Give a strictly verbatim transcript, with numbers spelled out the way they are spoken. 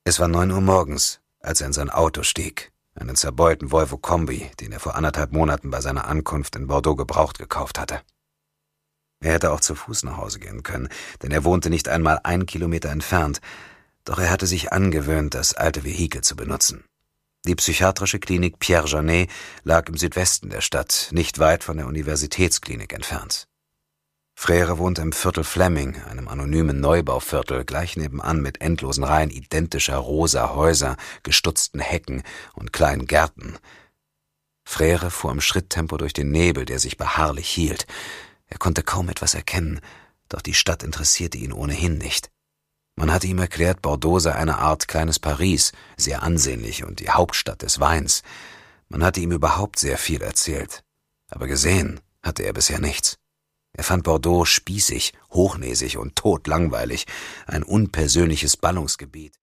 Es war neun Uhr morgens, als er in sein Auto stieg, einen zerbeulten Volvo Kombi, den er vor anderthalb Monaten bei seiner Ankunft in Bordeaux gebraucht gekauft hatte. Er hätte auch zu Fuß nach Hause gehen können, denn er wohnte nicht einmal einen Kilometer entfernt, doch er hatte sich angewöhnt, das alte Vehikel zu benutzen. Die psychiatrische Klinik Pierre Janet lag im Südwesten der Stadt, nicht weit von der Universitätsklinik entfernt. Frère wohnte im Viertel Fleming, einem anonymen Neubauviertel, gleich nebenan mit endlosen Reihen identischer rosa Häuser, gestutzten Hecken und kleinen Gärten. Frère fuhr im Schritttempo durch den Nebel, der sich beharrlich hielt. Er konnte kaum etwas erkennen, doch die Stadt interessierte ihn ohnehin nicht. Man hatte ihm erklärt, Bordeaux sei eine Art kleines Paris, sehr ansehnlich und die Hauptstadt des Weins. Man hatte ihm überhaupt sehr viel erzählt, aber gesehen hatte er bisher nichts. Er fand Bordeaux spießig, hochnäsig und todlangweilig, ein unpersönliches Ballungsgebiet.